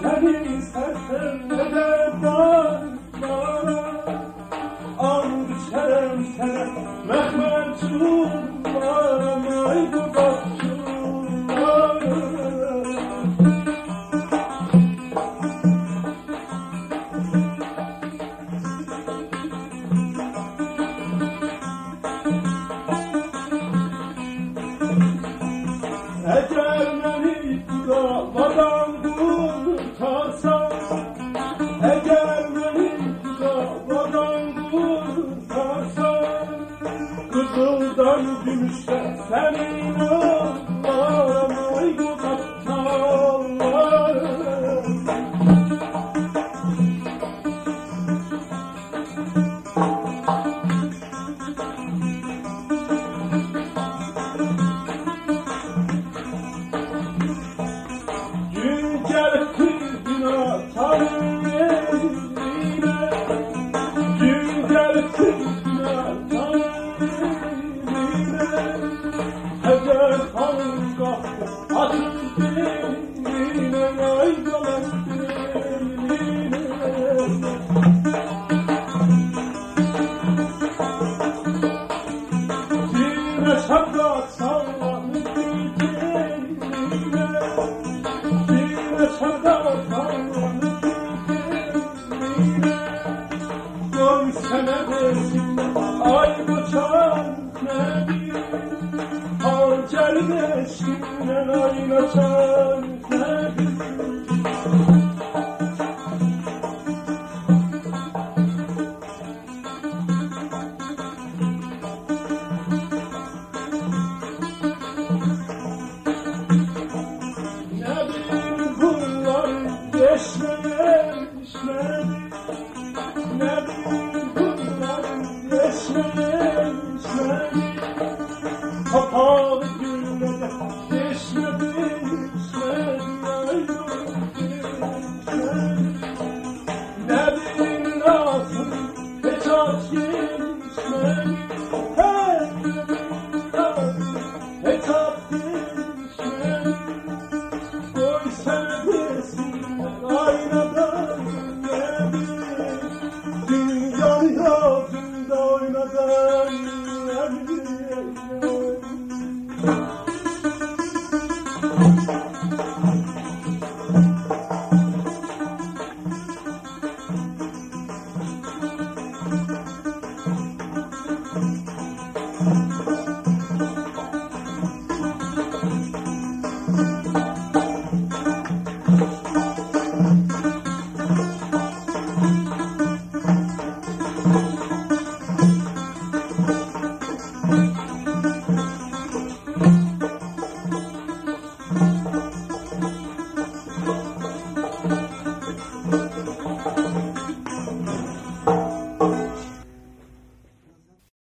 seni sersem eder dağlara, and içerim sana Mehmetçulara, ay dudakçulara. Eğer beni dağlardan kurtarsan, eğer beni dağlardan kurtarsan, kızıldan gümüşten senin oğullarım, ay dudakçalarım. Şaprak sallanıp gideyim, şaprak sallanıp gideyim. Görsene bezimde ay koçan nedir, harcali eşkimden aynaçan nedir. Geçme